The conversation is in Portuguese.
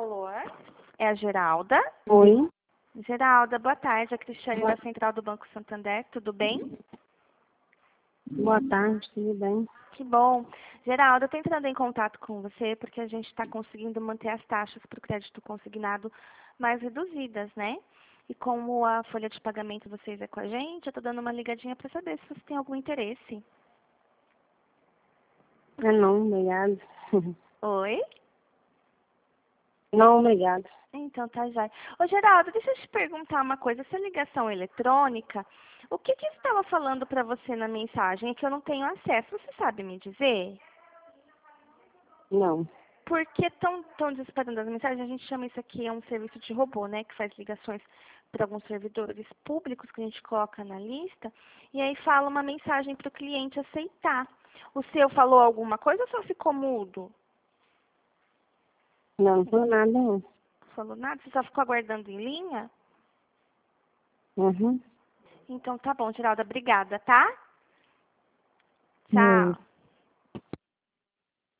Alô? É a Geralda? Oi, Geralda, boa tarde. A Cristiane Boa- da Central do Banco Santander. Tudo bem? boa tarde, tudo bem? Que bom. Geralda, eu estou entrando em contato com você porque a gente está conseguindo manter as taxas para o crédito consignado mais reduzidas, né? E como a folha de pagamento de vocês é com a gente, eu estou dando uma ligadinha para saber se você tem algum interesse. Não, obrigado. Oi? Não, obrigado. Então, tá já. Ô, Geraldo, deixa eu te perguntar uma coisa. Essa ligação eletrônica, o que que estava falando para você na mensagem? É que eu não tenho acesso. Você sabe me dizer? Não. Porque estão disparando as mensagens, a gente chama isso aqui, é um serviço de robô, né? Que faz ligações para alguns servidores públicos que a gente coloca na lista. E aí fala uma mensagem para o cliente aceitar. O seu falou alguma coisa ou só ficou mudo? Não por nada, não. Não falou nada? Você só ficou aguardando em linha? Uhum. Então tá bom, Geralda. Obrigada, tá? Tchau.